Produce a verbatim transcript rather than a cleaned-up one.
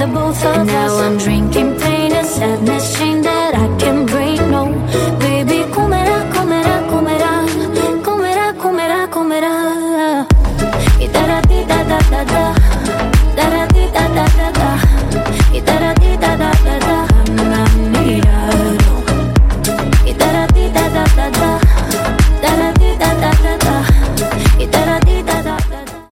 the both of us. And now I'm drinking